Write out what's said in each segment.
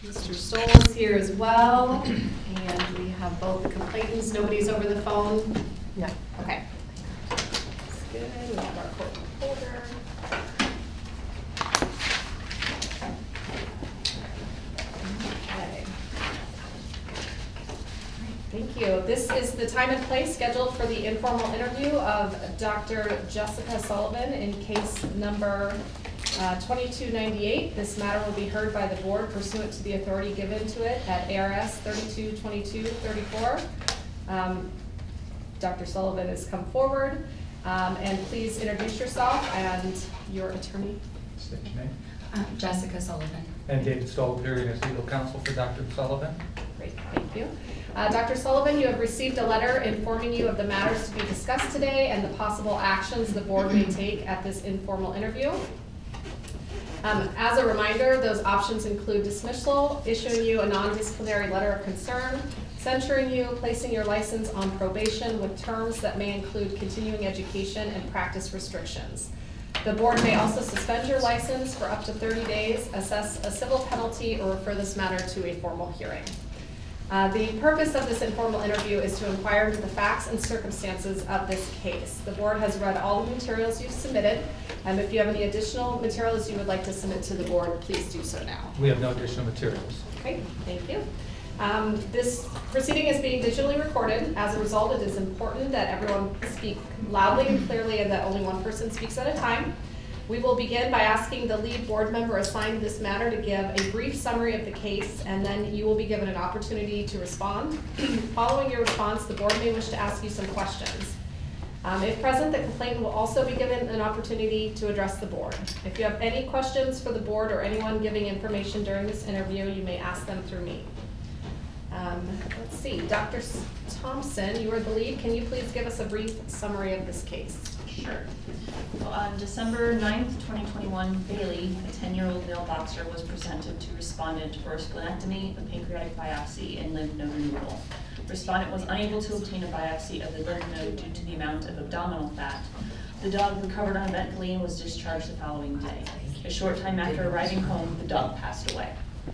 Mr. Stoll is here as well, and we have both the complainants. Nobody's over the phone? No. Okay. That's good. We have our court reporter. Okay. Thank you. This is the time and place scheduled for the informal interview of Dr. Jessica Sullivan in case number 2298. This matter will be heard by the board pursuant to the authority given to it at ARS 322234. Dr. Sullivan has come forward, and please introduce yourself and your attorney. State your name. Jessica Sullivan. And David Stoll, appearing as legal counsel for Dr. Sullivan. Great, thank you. Dr. Sullivan, you have received a letter informing you of the matters to be discussed today and the possible actions the board may take at this informal interview. As a reminder, those options include dismissal, issuing you a non-disciplinary letter of concern, censuring you, placing your license on probation with terms that may include continuing education and practice restrictions. The board may also suspend your license for up to 30 days, assess a civil penalty, or refer this matter to a formal hearing. The purpose of this informal interview is to inquire into the facts and circumstances of this case. The board has read all the materials you've submitted. If you have any additional materials you would like to submit to the board, please do so now. We have no additional materials. Okay, thank you. This proceeding is being digitally recorded. As a result, it is important that everyone speak loudly and clearly and that only one person speaks at a time. We will begin by asking the lead board member assigned to this matter to give a brief summary of the case, and then you will be given an opportunity to respond. Following your response, the board may wish to ask you some questions. If present, the complainant will also be given an opportunity to address the board. If you have any questions for the board or anyone giving information during this interview, you may ask them through me. Let's see, Dr. Thompson, you are the lead. Can you please give us a brief summary of this case? Sure. Well, on December 9th, 2021, Bailey, a 10-year-old male boxer, was presented to respondent for a splenectomy, a pancreatic biopsy, and lymph node removal. Respondent was unable to obtain a biopsy of the lymph node due to the amount of abdominal fat. The dog recovered uneventfully and was discharged the following day. A short time after arriving home, the dog passed away.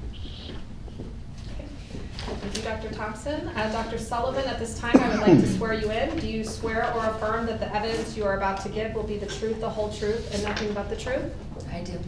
Thank you, Dr. Thompson. Dr. Sullivan, at this time I would like to swear you in. Do you swear or affirm that the evidence you are about to give will be the truth, the whole truth, and nothing but the truth? I do.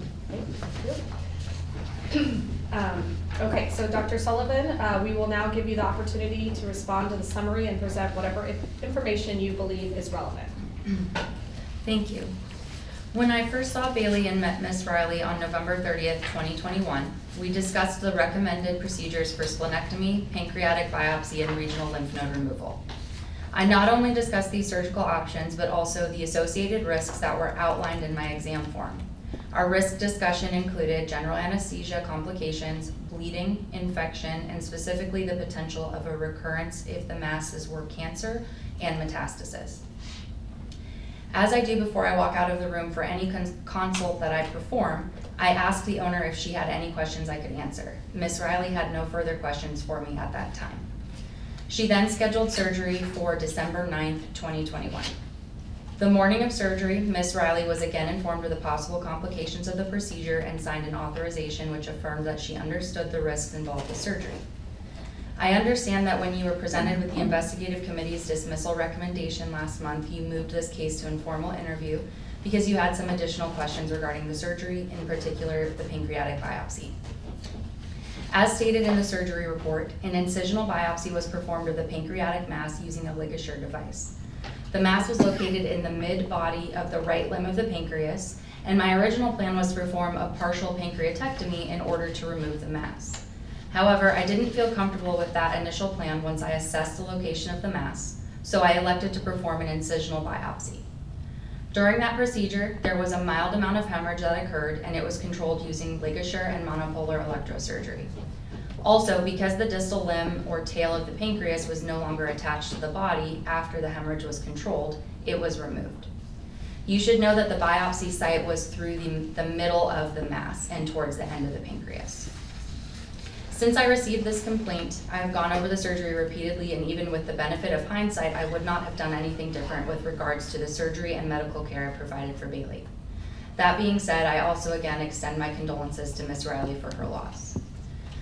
Okay, so Dr. Sullivan, we will now give you the opportunity to respond to the summary and present whatever information you believe is relevant. Thank you. When I first saw Bailey and met Ms. Riley on November 30th, 2021, we discussed the recommended procedures for splenectomy, pancreatic biopsy, and regional lymph node removal. I not only discussed these surgical options, but also the associated risks that were outlined in my exam form. Our risk discussion included general anesthesia complications, bleeding, infection, and specifically the potential of a recurrence if the masses were cancer and metastasis. As I do before I walk out of the room for any consult that I perform, I asked the owner if she had any questions I could answer. Ms. Riley had no further questions for me at that time. She then scheduled surgery for December 9th, 2021. The morning of surgery, Ms. Riley was again informed of the possible complications of the procedure and signed an authorization which affirmed that she understood the risks involved with surgery. I understand that when you were presented with the investigative committee's dismissal recommendation last month, you moved this case to informal interview because you had some additional questions regarding the surgery, in particular the pancreatic biopsy. As stated in the surgery report, an incisional biopsy was performed of the pancreatic mass using a LigaSure device. The mass was located in the mid-body of the right limb of the pancreas, and my original plan was to perform a partial pancreatectomy in order to remove the mass. However, I didn't feel comfortable with that initial plan once I assessed the location of the mass, so I elected to perform an incisional biopsy. During that procedure, there was a mild amount of hemorrhage that occurred, and it was controlled using LigaSure and monopolar electrosurgery. Also, because the distal limb or tail of the pancreas was no longer attached to the body after the hemorrhage was controlled, it was removed. You should know that the biopsy site was through the middle of the mass and towards the end of the pancreas. Since I received this complaint, I have gone over the surgery repeatedly, and even with the benefit of hindsight, I would not have done anything different with regards to the surgery and medical care provided for Bailey. That being said, I also again extend my condolences to Ms. Riley for her loss.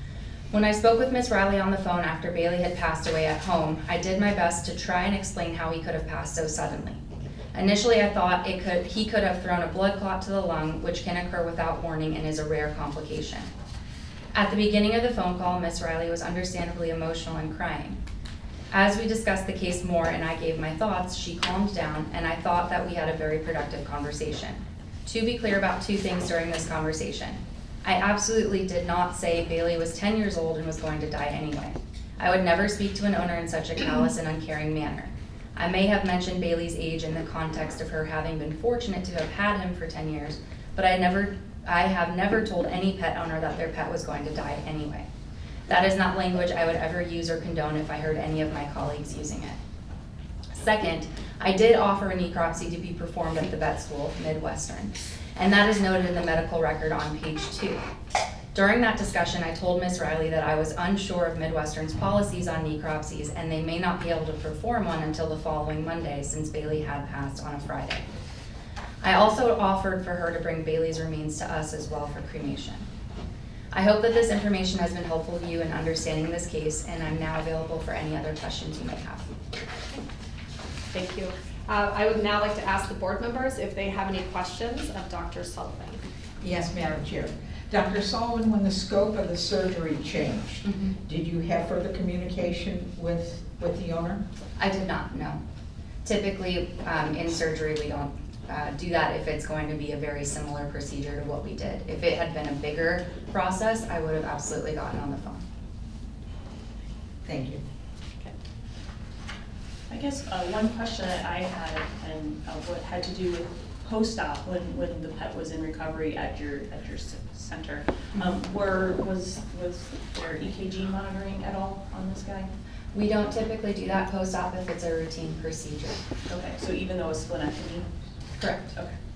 When I spoke with Miss Riley on the phone after Bailey had passed away at home, I did my best to try and explain how he could have passed so suddenly. Initially, I thought he could have thrown a blood clot to the lung, which can occur without warning and is a rare complication. At the beginning of the phone call, Miss Riley was understandably emotional and crying. As we discussed the case more and I gave my thoughts, she calmed down, and I thought that we had a very productive conversation. To be clear about two things during this conversation. I absolutely did not say Bailey was 10 years old and was going to die anyway. I would never speak to an owner in such a callous and uncaring manner. I may have mentioned Bailey's age in the context of her having been fortunate to have had him for 10 years, but I have never told any pet owner that their pet was going to die anyway. That is not language I would ever use or condone if I heard any of my colleagues using it. Second, I did offer a necropsy to be performed at the vet school, Midwestern, and that is noted in the medical record on page 2. During that discussion, I told Ms. Riley that I was unsure of Midwestern's policies on necropsies, and they may not be able to perform one until the following Monday, since Bailey had passed on a Friday. I also offered for her to bring Bailey's remains to us as well for cremation. I hope that this information has been helpful to you in understanding this case, and I'm now available for any other questions you may have. Thank you. I would now like to ask the board members if they have any questions of Dr. Sullivan. Yes, Madam Chair. Dr. Sullivan, when the scope of the surgery changed, did you have further communication with the owner? I did not, no. Typically, in surgery, we don't do that if it's going to be a very similar procedure to what we did. If it had been a bigger process, I would have absolutely gotten on the phone. Thank you. Okay. I guess one question that I had, and what had to do with post-op when the pet was in recovery at your center, was there EKG monitoring at all on this guy? We don't typically do that post-op if it's a routine procedure. Okay, so even though it's splenectomy? Correct.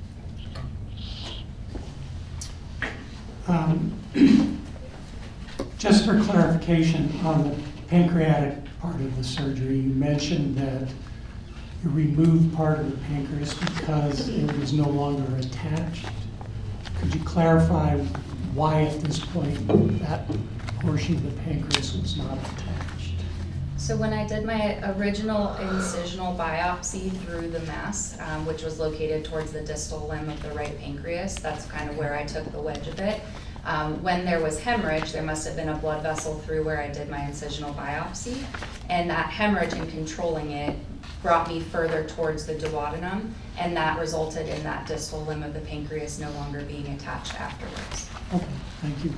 Okay. Just for clarification on the pancreatic part of the surgery, you mentioned that you removed part of the pancreas because it was no longer attached. Could you clarify why at this point that portion of the pancreas was not attached? So when I did my original incisional biopsy through the mass, which was located towards the distal limb of the right pancreas, that's kind of where I took the wedge of it. When there was hemorrhage, there must have been a blood vessel through where I did my incisional biopsy, and that hemorrhage and controlling it brought me further towards the duodenum, and that resulted in that distal limb of the pancreas no longer being attached afterwards. Okay, thank you.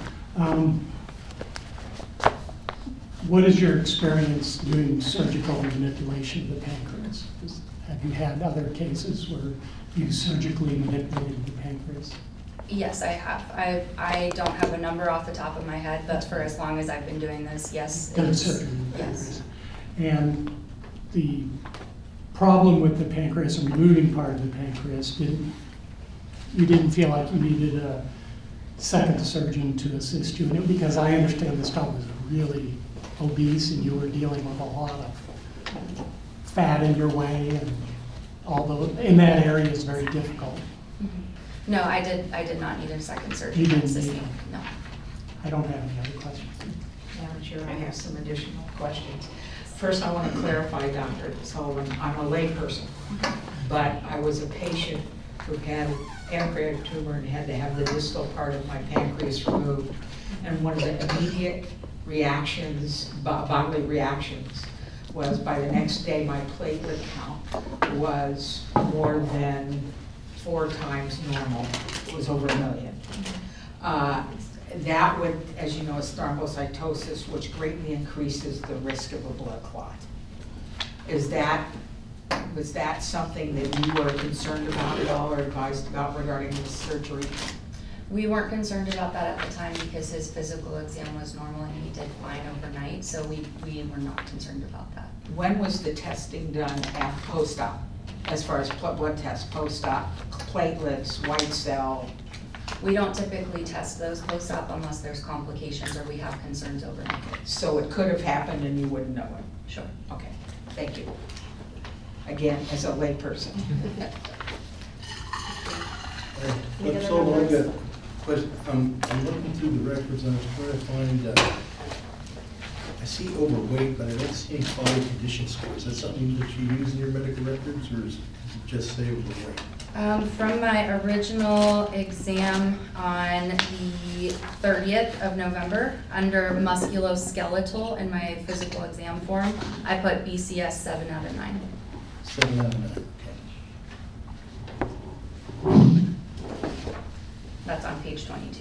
What is your experience doing surgical manipulation of the pancreas? Have you had other cases where you surgically manipulated the pancreas? Yes, I have. I don't have a number off the top of my head, but for as long as I've been doing this, yes. Done surgery with the Yes. pancreas. And the problem with the pancreas and removing part of the pancreas, you didn't feel like you needed a second surgeon to assist you in it? Because I understand this dog was really obese and you were dealing with a lot of fat in your way, and although in that area is very difficult. Mm-hmm. No, I did not need a second surgeon. You didn't assist need me. it. No. I don't have any other questions. Madam Chair, I have some additional questions. First, I want to clarify, Dr. Sullivan, I'm a layperson, but I was a patient who had pancreatic tumor and had to have the distal part of my pancreas removed. And one of the immediate reactions, bodily reactions, was by the next day my platelet count was more than 4 times normal. It was over 1 million. That would, as you know, is thrombocytosis, which greatly increases the risk of a blood clot. Was that something that you were concerned about at all or advised about regarding this surgery? We weren't concerned about that at the time because his physical exam was normal and he did fine overnight, so we were not concerned about that. When was the testing done at post-op, as far as blood tests, post-op, platelets, white cell? We don't typically test those post-op unless there's complications or we have concerns overnight. So it could have happened and you wouldn't know it? Sure. Okay, thank you. Again, as a layperson. Any other So I members? got a question. I'm looking through the records and I was trying to find I see overweight, but I don't see any body condition scores. Is that something that you use in your medical records, or is it just say overweight? From my original exam on the 30th of November, under musculoskeletal in my physical exam form, I put BCS 7 out of 9. 7 out of 9, okay. That's on page 22.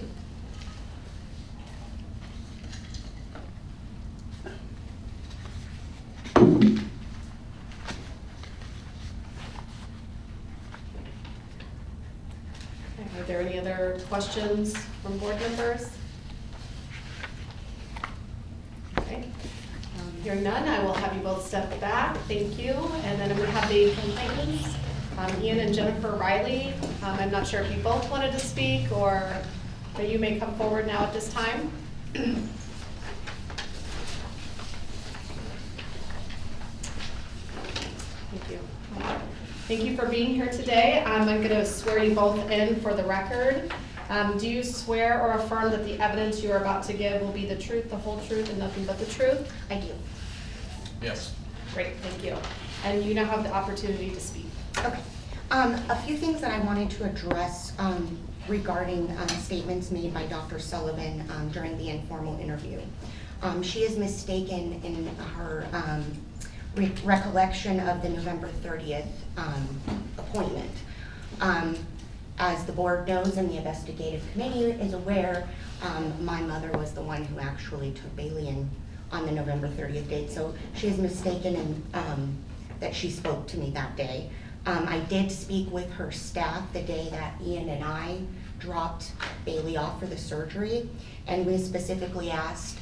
Are there any other questions from board members? Okay. Hearing none, I will have you both step back. Thank you. And then we have the complainants, Ian and Jennifer Riley. I'm not sure if you both wanted to speak, but you may come forward now at this time. Thank you. Thank you for being here today. I'm going to swear you both in for the record. Do you swear or affirm that the evidence you are about to give will be the truth, the whole truth, and nothing but the truth? I do. Yes. Great, thank you. And you now have the opportunity to speak. Okay. A few things that I wanted to address regarding statements made by Dr. Sullivan during the informal interview. She is mistaken in her recollection of the November 30th appointment. As the board knows and the investigative committee is aware, my mother was the one who actually took Bailey in on the November 30th date, so she is mistaken in that she spoke to me that day. I did speak with her staff the day that Ian and I dropped Bailey off for the surgery, and we specifically asked,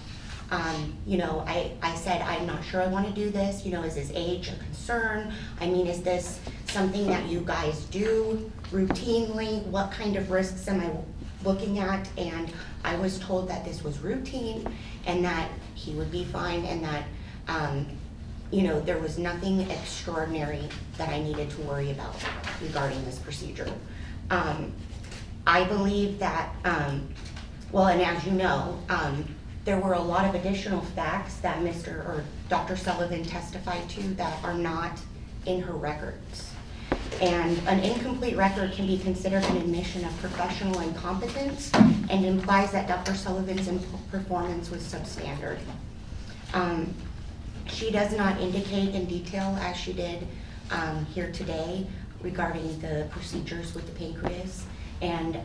I said, I'm not sure I want to do this, is his age a concern? I mean, is this something that you guys do routinely? What kind of risks am I looking at? And I was told that this was routine and that he would be fine, and that there was nothing extraordinary that I needed to worry about regarding this procedure. I believe that, and as you know, there were a lot of additional facts that Dr. Sullivan testified to that are not in her records. And an incomplete record can be considered an admission of professional incompetence and implies that Dr. Sullivan's performance was substandard. She does not indicate in detail, as she did here today, regarding the procedures with the pancreas. And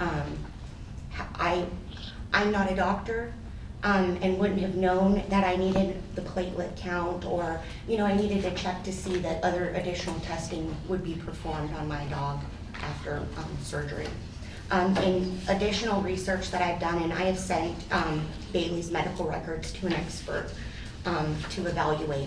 I'm not a doctor, and wouldn't have known that I needed the platelet count, or I needed to check to see that other additional testing would be performed on my dog after surgery. In additional research that I've done, and I have sent Bailey's medical records to an expert to evaluate.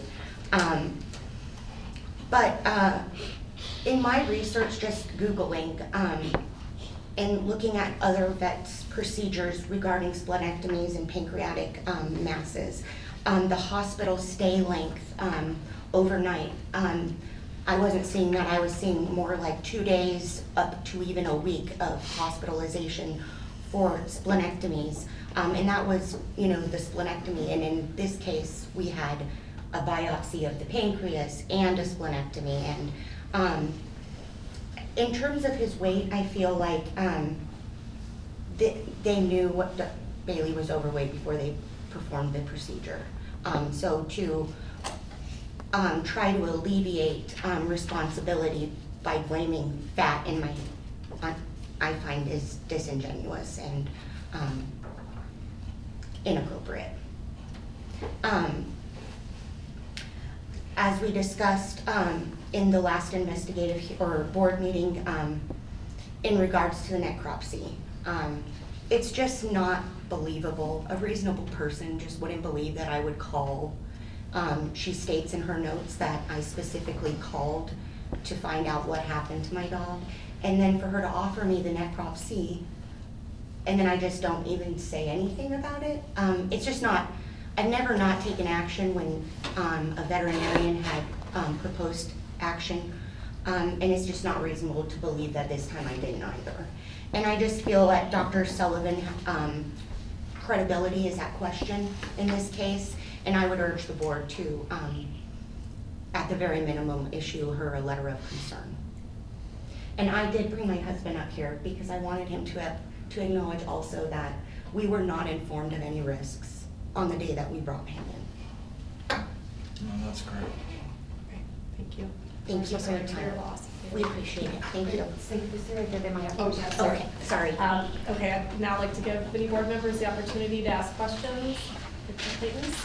But in my research, just Googling and looking at other vets' procedures regarding splenectomies and pancreatic masses, the hospital stay length overnight, I wasn't seeing that. I was seeing more like 2 days up to even a week of hospitalization for splenectomies. And that was, the splenectomy. And in this case, we had a biopsy of the pancreas and a splenectomy. And in terms of his weight, I feel like they knew Bailey was overweight before they performed the procedure. So to try to alleviate responsibility by blaming fat in I find is disingenuous and inappropriate. As we discussed in the last investigative or board meeting in regards to the necropsy, it's just not believable. A reasonable person just wouldn't believe that I would call. She states in her notes that I specifically called to find out what happened to my dog, and then for her to offer me the necropsy, and then I just don't even say anything about it. It's just not, I've never not taken action when a veterinarian had proposed action, and it's just not reasonable to believe that this time I didn't either. And I just feel that Dr. Sullivan credibility is at question in this case, And I would urge the board to, at the very minimum, issue her a letter of concern. And I did bring my husband up here because I wanted him to acknowledge also that we were not informed of any risks on the day that we brought him in. Oh, that's great. Thank you. Thank you for your time. loss. We appreciate it. Thank you. Oh, yeah, sorry. Okay, sorry. Okay, I'd now like to give any board members the opportunity to ask questions or statements.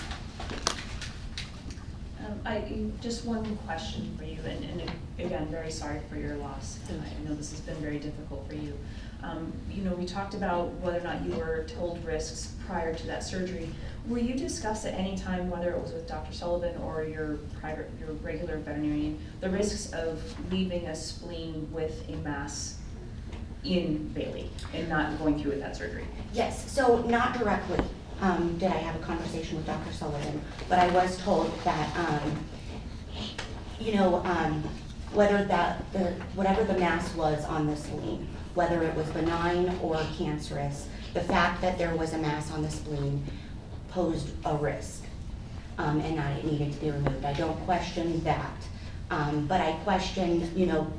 Just one question for you, and again, very sorry for your loss. I know this has been very difficult for you. You know, we talked about whether or not you were told risks prior to that surgery. Were you discussed at any time, whether it was with Dr. Sullivan or your regular veterinarian, the risks of leaving a spleen with a mass in Bailey and not going through with that surgery? Yes, so not directly did I have a conversation with Dr. Sullivan, but I was told that, you know, whether whatever the mass was on the spleen, whether it was benign or cancerous, the fact that there was a mass on the spleen posed a risk, and that it needed to be removed. I don't question that, but I question, you know,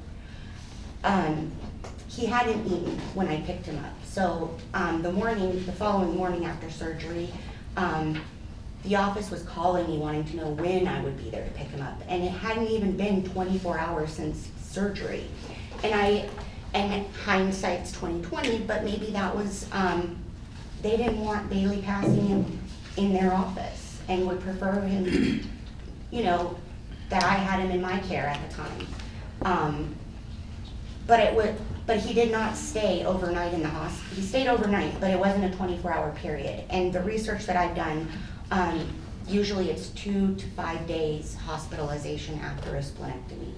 he hadn't eaten when I picked him up. So the following morning after surgery, the office was calling me wanting to know when I would be there to pick him up, and it hadn't even been 24 hours since surgery. And hindsight's 20/20, but maybe that was, they didn't want Bailey passing him in their office and would prefer him, you know, that I had him in my care at the time. But he did not stay overnight in the hospital. He stayed overnight, but it wasn't a 24-hour period. And the research that I've done, usually it's 2 to 5 days hospitalization after a splenectomy.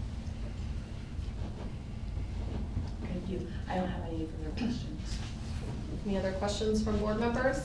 Thank you. I don't have any further questions. Any other questions from board members?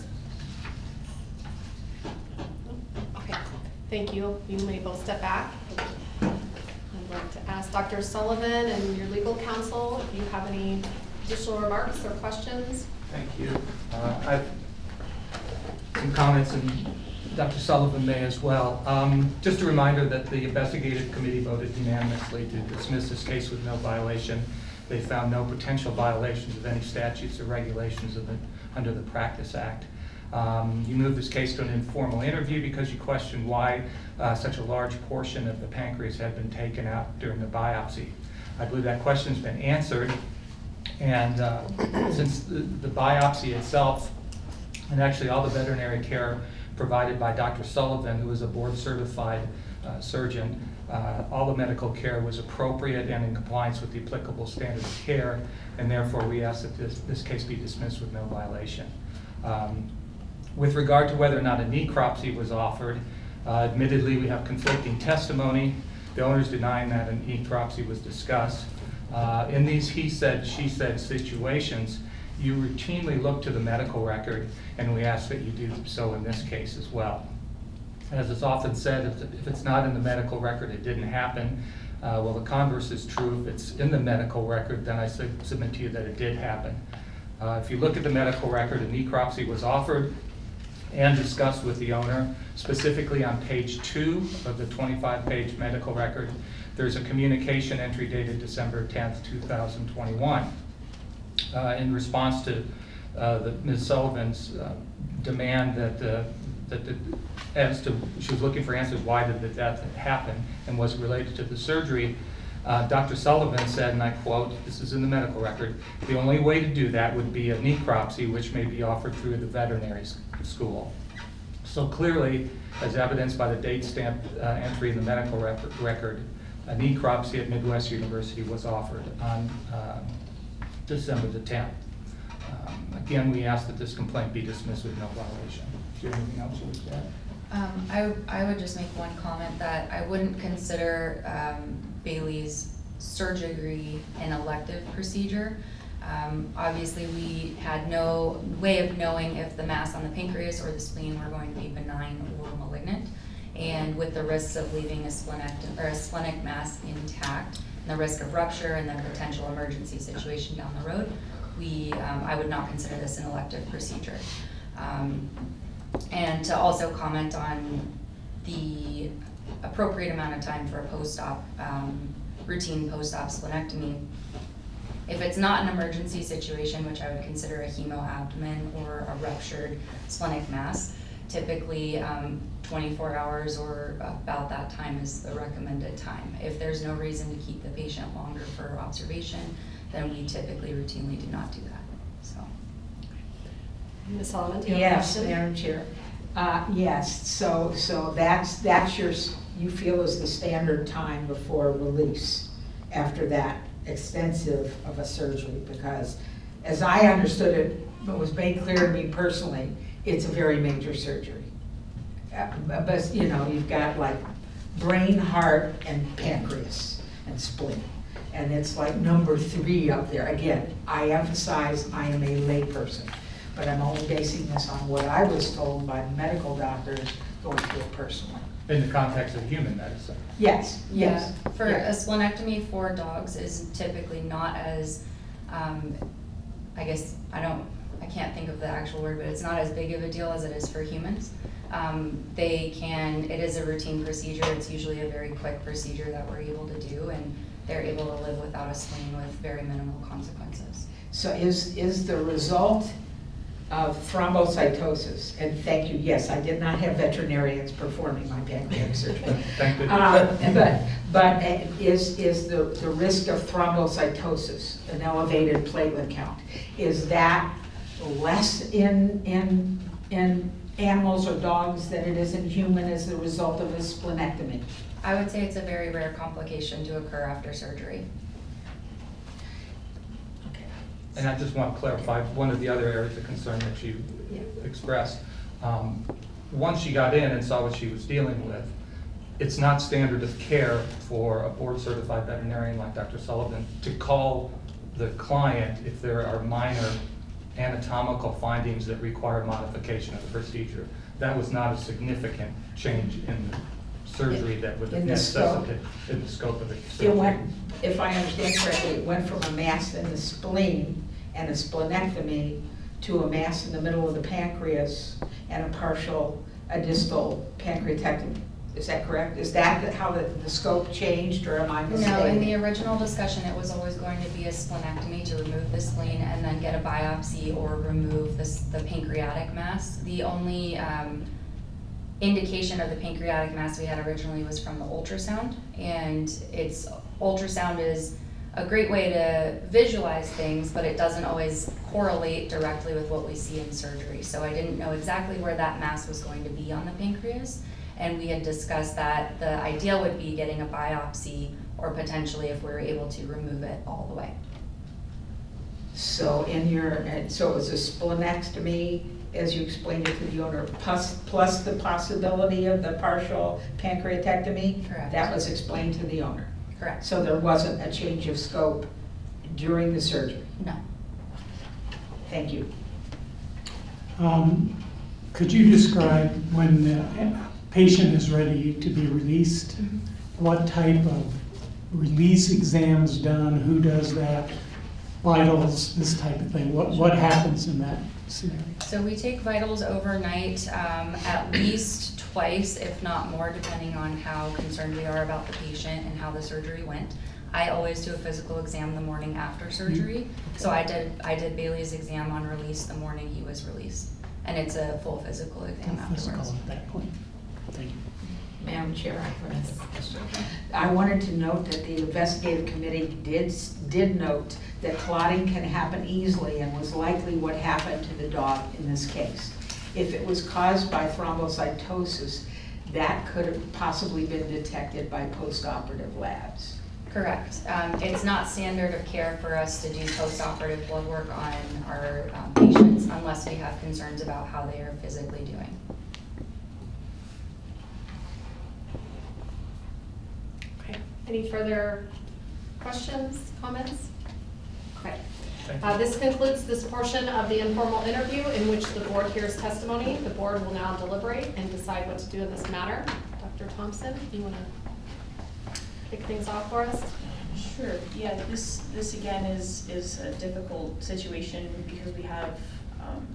Okay, thank you. You may both step back. I'd like to ask Dr. Sullivan and your legal counsel if you have any additional remarks or questions. Thank you. I have some comments, and Dr. Sullivan may as well. Just a reminder that the investigative committee voted unanimously to dismiss this case with no violation. They found no potential violations of any statutes or regulations under the Practice Act. You moved this case to an informal interview because you questioned why such a large portion of the pancreas had been taken out during the biopsy. I believe that question's been answered, and since the biopsy itself, and actually all the veterinary care provided by Dr. Sullivan, who is a board-certified surgeon, all the medical care was appropriate and in compliance with the applicable standard of care, and therefore we ask that this case be dismissed with no violation. With regard to whether or not a necropsy was offered, admittedly we have conflicting testimony. The owner's denying that a necropsy was discussed. In these he said, she said situations, you routinely look to the medical record, and we ask that you do so in this case as well. As is often said, if it's not in the medical record, it didn't happen. Well, the converse is true. If it's in the medical record, then I submit to you that it did happen. If you look at the medical record, a necropsy was offered and discussed with the owner. Specifically on page 2 of the 25-page medical record, there's a communication entry dated December 10th, 2021. In response to Ms. Sullivan's demand she was looking for answers why did the death happen and was it related to the surgery, Dr. Sullivan said, and I quote, this is in the medical record, the only way to do that would be a necropsy, which may be offered through the veterinary school. So clearly, as evidenced by the date stamp entry in the medical record, a necropsy at Midwest University was offered on December the 10th. Again, we ask that this complaint be dismissed with no violation. Is there anything else you would add? I would just make one comment that I wouldn't consider Bailey's surgery an elective procedure. Obviously, we had no way of knowing if the mass on the pancreas or the spleen were going to be benign or malignant. And with the risks of leaving a splenic mass intact, and the risk of rupture and the potential emergency situation down the road, I would not consider this an elective procedure. And to also comment on the appropriate amount of time for a post-op, routine post-op splenectomy. If it's not an emergency situation, which I would consider a hemoabdomen or a ruptured splenic mass, typically 24 hours or about that time is the recommended time. If there's no reason to keep the patient longer for observation, then we typically routinely do not do that, so. Ms. Solomon, do you have a Yes, question? Madam Chair. Yes, so that's you feel is the standard time before release after that extensive of a surgery, because as I understood it, but was made clear to me personally, it's a very major surgery. But you know, you've got like brain, heart, and pancreas and spleen. And it's like number 3 up there. Again, I emphasize I am a layperson, but I'm only basing this on what I was told by medical doctors going through it personally. In the context of human medicine. Yes, yes. Yeah, for yeah. a splenectomy for dogs is typically not as, I guess, I can't think of the actual word, but it's not as big of a deal as it is for humans. It is a routine procedure. It's usually a very quick procedure that we're able to do, and they're able to live without a spleen with very minimal consequences. So is the result of thrombocytosis, and thank you, yes, I did not have veterinarians performing my pancreatic surgery. Thank goodness. But is the risk of thrombocytosis, an elevated platelet count, is that less in animals or dogs than it is in human as the result of a splenectomy? I would say it's a very rare complication to occur after surgery. And I just want to clarify one of the other areas of concern that you expressed. Once she got in and saw what she was dealing with, it's not standard of care for a board-certified veterinarian like Dr. Sullivan to call the client if there are minor anatomical findings that require modification of the procedure. That was not a significant change in the surgery that would In the scope. necessitate in the scope of the surgery. It went, if I understand correctly, it went from a mass in the spleen and a splenectomy to a mass in the middle of the pancreas and a distal pancreatectomy. Is that correct? Is that how the scope changed, or am I mistaken? No, in the original discussion, it was always going to be a splenectomy to remove the spleen and then get a biopsy or remove the pancreatic mass. The only indication of the pancreatic mass we had originally was from the ultrasound, and ultrasound is a great way to visualize things, but it doesn't always correlate directly with what we see in surgery. So I didn't know exactly where that mass was going to be on the pancreas, and we had discussed that the ideal would be getting a biopsy, or potentially if we were able to remove it all the way. So so it was a splenectomy, as you explained it to the owner, plus the possibility of the partial pancreatectomy? Correct. That was explained to the owner? Correct. So there wasn't a change of scope during the surgery? No. Thank you. Could you describe when the patient is ready to be released, what type of release exams done, who does that, vitals, this type of thing? What happens in that scenario? So we take vitals overnight, at least twice, if not more, depending on how concerned we are about the patient and how the surgery went. I always do a physical exam the morning after surgery. So I did Bailey's exam on release the morning he was released. And it's a full physical exam Physical afterwards. at that point. Thank you. Madam Chair, I have another question. I wanted to note that the investigative committee did note that clotting can happen easily and was likely what happened to the dog in this case. If it was caused by thrombocytosis, that could have possibly been detected by post-operative labs. Correct. It's not standard of care for us to do post-operative blood work on our patients unless we have concerns about how they are physically doing. Okay. Any further questions, comments? Okay. This concludes this portion of the informal interview in which the board hears testimony. The board will now deliberate and decide what to do in this matter. Dr. Thompson, you want to kick things off for us? Sure. Yeah, this again is a difficult situation because we have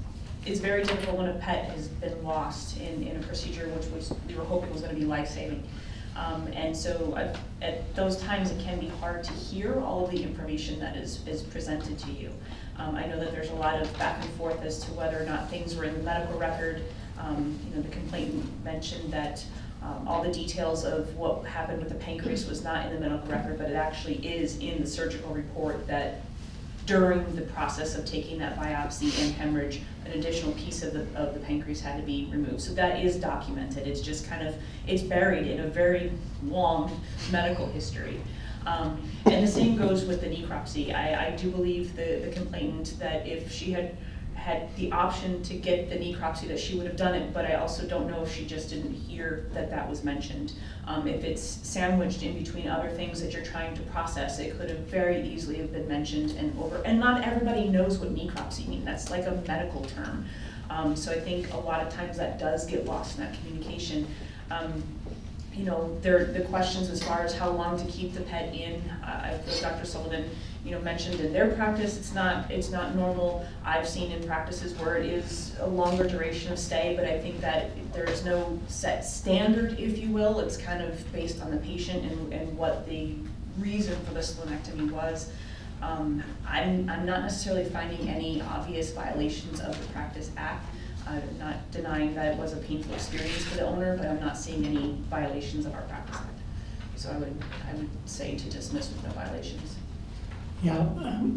it's very difficult when a pet has been lost in a procedure which we were hoping was going to be life-saving. And so at those times, it can be hard to hear all of the information that is presented to you. I know that there's a lot of back and forth as to whether or not things were in the medical record. You know, the complainant mentioned that all the details of what happened with the pancreas was not in the medical record, but it actually is in the surgical report that during the process of taking that biopsy and hemorrhage, an additional piece of the pancreas had to be removed. So that is documented. It's just kind of, it's buried in a very long medical history. And the same goes with the necropsy. I do believe the complainant that if she had the option to get the necropsy, that she would have done it, but I also don't know if she just didn't hear that was mentioned. If it's sandwiched in between other things that you're trying to process, it could have very easily have been mentioned and not everybody knows what necropsy means. That's like a medical term. So I think a lot of times that does get lost in that communication. You know, the questions as far as how long to keep the pet in, I feel Dr. Sullivan, you know, mentioned in their practice, it's not normal. I've seen in practices where it is a longer duration of stay, but I think that there is no set standard, if you will. It's kind of based on the patient and what the reason for the splenectomy was. I'm not necessarily finding any obvious violations of the Practice Act. I'm not denying that it was a painful experience for the owner, but I'm not seeing any violations of our Practice Act. So I would say to dismiss with no violations. Yeah,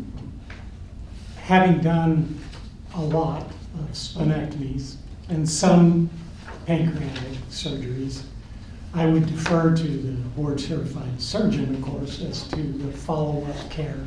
having done a lot of splenectomies and some pancreatic surgeries, I would defer to the board certified surgeon, of course, as to the follow-up care.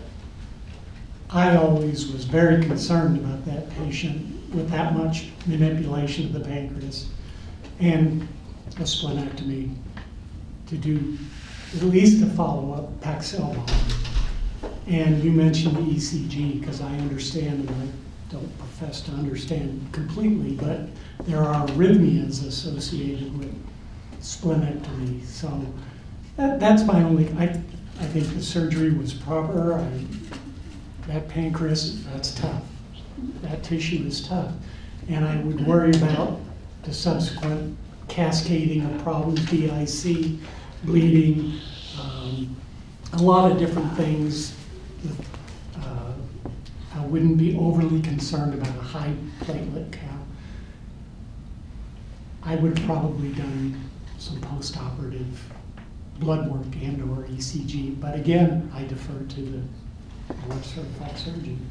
I always was very concerned about that patient with that much manipulation of the pancreas and a splenectomy to do at least a follow-up Paxil. And you mentioned the ECG, because I understand, and I don't profess to understand completely, but there are arrhythmias associated with splenectomy. So that's my only, I think the surgery was proper. That pancreas, that's tough. That tissue is tough. And I would worry about the subsequent cascading of problems, DIC, bleeding, a lot of different things. I wouldn't be overly concerned about a high platelet count. I would have probably done some post-operative blood work and or ECG, but again, I defer to the board certified surgeon.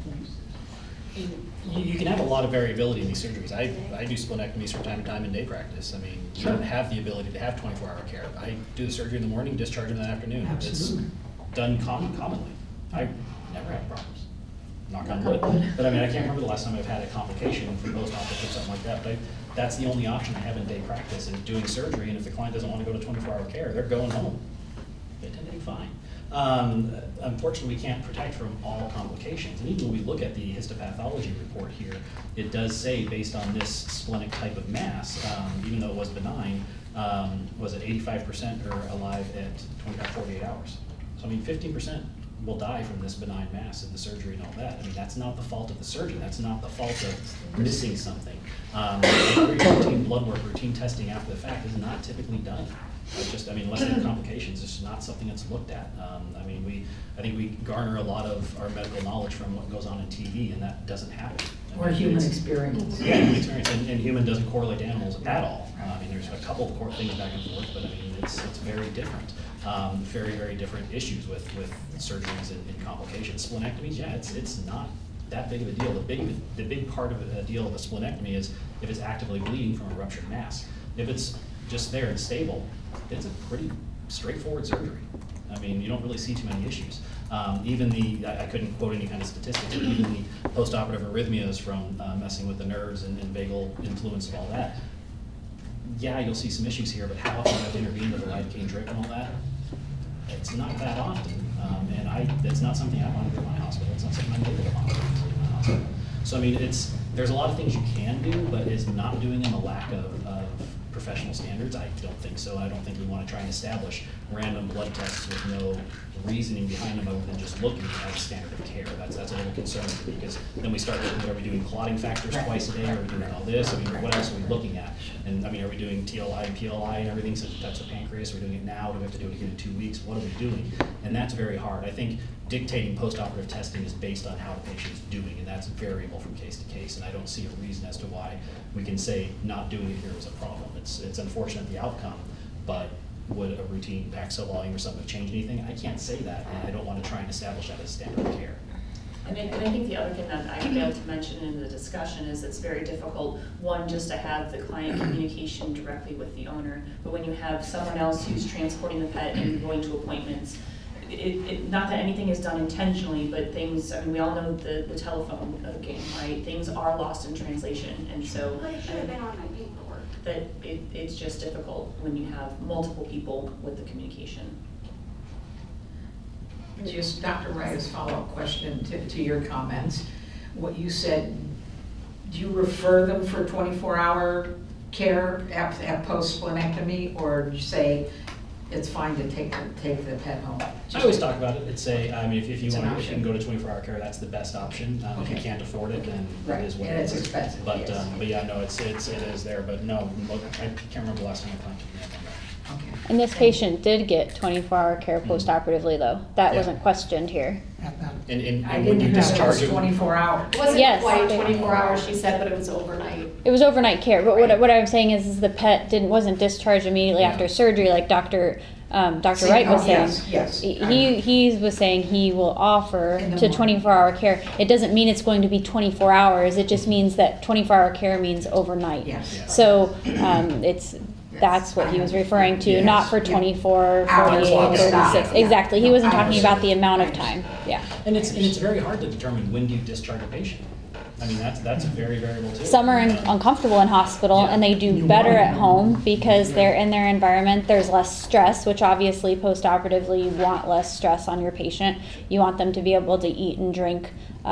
You can have a lot of variability in these surgeries. I do splenectomies from time to time in day practice. I mean, you don't have the ability to have 24-hour care. I do the surgery in the morning, discharge in the afternoon. Absolutely. It's done commonly. I never had problems. Knock on wood. But I mean, I can't remember the last time I've had a complication from post-operative or something like that. But that's the only option I have in day practice is doing surgery. And if the client doesn't want to go to 24-hour care, they're going home. They tend to do fine. Unfortunately, we can't protect from all complications. And even when we look at the histopathology report here, it does say, based on this splenic type of mass, even though it was benign, was it 85% are alive at 48 hours. So I mean, 15% will die from this benign mass in the surgery and all that. I mean, that's not the fault of the surgeon. That's not the fault of missing something. Routine blood work, routine testing after the fact is not typically done. I mean, unless there are complications, it's just not something that's looked at. I mean, I think we garner a lot of our medical knowledge from what goes on in TV, and that doesn't happen. Or human experience. Yeah, human experience, and human doesn't correlate to animals at all. I mean, there's a couple of things back and forth, but I mean, it's very different. Very, very different issues with surgeries and complications. Splenectomies, yeah, it's not that big of a deal. The big part of a deal of a splenectomy is if it's actively bleeding from a ruptured mass. If it's just there and stable, it's a pretty straightforward surgery. I mean, you don't really see too many issues. Even I couldn't quote any kind of statistics, but even the post-operative arrhythmias from messing with the nerves and vagal influence of all that, yeah, you'll see some issues here, but how often I've intervened with a lidocaine drip and all that, it's not that often. And it's not something I want to do in my hospital. It's not something I'm able to want to do in my hospital. So I mean, there's a lot of things you can do, but it's not doing them a lack of professional standards? I don't think so. I don't think we want to try and establish random blood tests with no reasoning behind them other than just looking at a standard of care. That's a little concerning to me, because then we start looking, are we doing clotting factors twice a day? Are we doing all this? I mean, what else are we looking at? And I mean, are we doing TLI and PLI and everything, so that's the pancreas? Are we doing it now? Do we have to do it again in 2 weeks? What are we doing? And that's very hard. I think dictating post-operative testing is based on how the patient's doing, and that's variable from case to case, and I don't see a reason as to why we can say not doing it here is a problem. It's unfortunate, the outcome, but would a routine Paxil volume or something change anything? I can't say that, and I don't want to try and establish that as standard of care. And I think the other thing that I failed to mention in the discussion is it's very difficult, one, just to have the client communication directly with the owner, but when you have someone else who's transporting the pet and going to appointments, not that anything is done intentionally, but things, I mean, we all know the telephone game, right? Things are lost in translation, and so. But it should have been on my paperwork. That it's just difficult when you have multiple people with the communication. Just Dr. Wright's follow-up question to your comments. What you said, do you refer them for 24-hour care at post-splenectomy, or do you say it's fine to take the pet home? I always talk about it. It's I mean, if you It's an want, if you option. can go to 24-hour care, that's the best option. If you Okay. can't afford it, then Right, it is what and it it's is. expensive, But yes. but yeah, no, it is there. But no, look, I can't remember the last time I contacted them on that. Okay. And this patient did get 24-hour care post-operatively, though. That Yeah. wasn't questioned here. At that. And I when didn't you know it discharge was them, 24 hours. It wasn't Yes. quite 24 hours, she said, but it was overnight. It was overnight care, but Right. what I'm saying is the pet wasn't discharged immediately Yeah. after surgery, like Dr. Wright was saying. Yes. He was saying he will offer In the to morning. 24-hour care. It doesn't mean it's going to be 24 hours. It just means that 24-hour care means overnight. Yes. Yeah. So that's what he was referring to, Yes. not for 24, Hours 48, on the 36. dot. Exactly. He wasn't talking Hours. about the amount of Hours. time. Yeah. and it's very hard to determine when do you discharge a patient. I mean, that's very variable too. Some are uncomfortable in hospital Yeah. and they do You better want at them. home because Yeah. they're in their environment. There's less stress, which obviously post-operatively you want less stress on your patient. You want them to be able to eat and drink,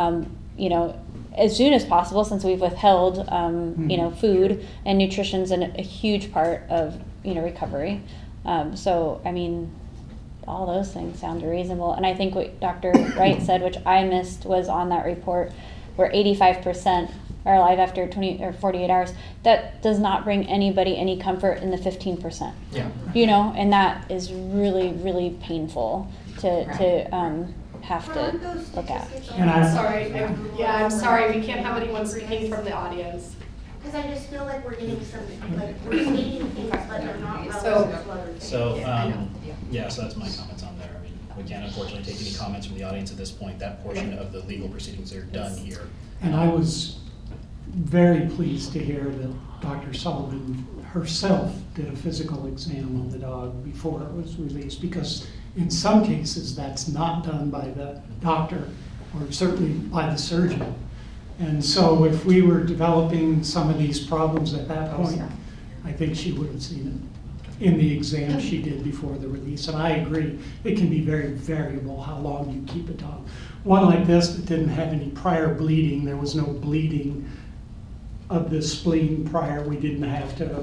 as soon as possible, since we've withheld, food, and nutrition's a huge part of, recovery. So, I mean, all those things sound reasonable. And I think what Dr. Wright said, which I missed, was on that report, where 85% are alive after 20 or 48 hours. That does not bring anybody any comfort in the 15%. Yeah. And that is really, really painful to have to look at. And I'm sorry, I'm sorry, we can't have anyone speaking from the audience. Because I just feel like we're getting some, like, we're stating things, but they're not relevant So- to other things. So, Yeah, I know. Yeah. so that's my comments on there. I mean, we can't unfortunately take any comments from the audience at this point. That portion of the legal proceedings are done here. And I was very pleased to hear that Dr. Sullivan herself did a physical exam on the dog before it was released, because in some cases, that's not done by the doctor, or certainly by the surgeon. And so if we were developing some of these problems at that point, I think she would have seen it in the exam she did before the release. And I agree, it can be very variable how long you keep a dog. One like this that didn't have any prior bleeding, there was no bleeding of the spleen prior, we didn't have to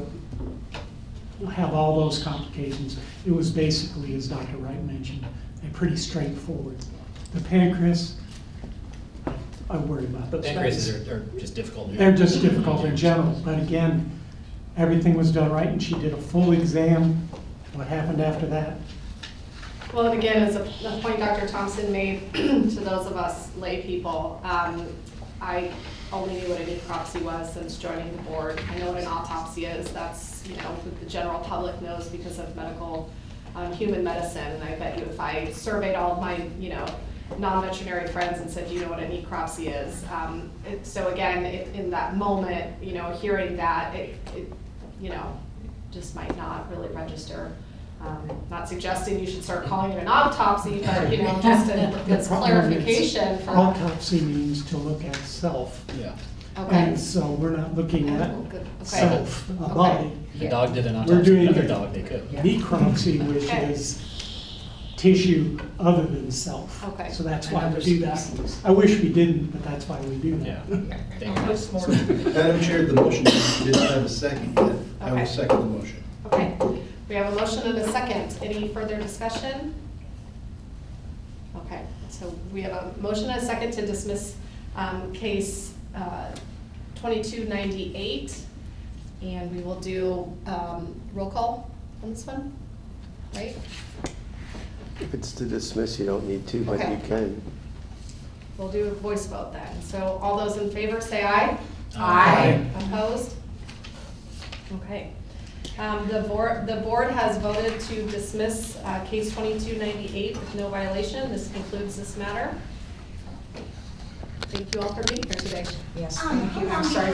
have all those complications. It was basically, as Dr. Wright mentioned, pretty straightforward. The pancreas, I worry about those. Pancreases are just difficult. They're just difficult in general, but again, everything was done right, and she did a full exam. What happened after that? Well, and again, as a point Dr. Thompson made to those of us lay people, I only knew what a necropsy was since joining the board. I know what an autopsy is. That's, what the general public knows because of medical, human medicine. And I bet you if I surveyed all of my, non-veterinary friends and said, do you know what a necropsy is? So again, in that moment, hearing that, it just might not really register. Not suggesting you should start calling it an autopsy, but just as clarification for. Autopsy means to look at self. Yeah. Okay. And so we're not looking at Oh, good. Okay. self, a body. If the dog did an We're autopsy doing on another it. dog, they could. Necropsy, which Okay. is tissue other than self. Okay. So that's why Another we do that. species. I wish we didn't, but that's why we do that. Yeah. Thank you. Madam Chair, the motion didn't have a second yet. I will Okay. second the motion. Okay, we have a motion and a second. Any further discussion? Okay, so we have a motion and a second to dismiss case 2298. And we will do roll call on this one, right? If it's to dismiss, you don't need to, but Okay. you can. We'll do a voice vote then. So all those in favor say aye. Aye. Opposed? Okay. The board has voted to dismiss case 2298 with no violation. This concludes this matter. Thank you all for being here today. Yes, Hold thank you. on I'm sorry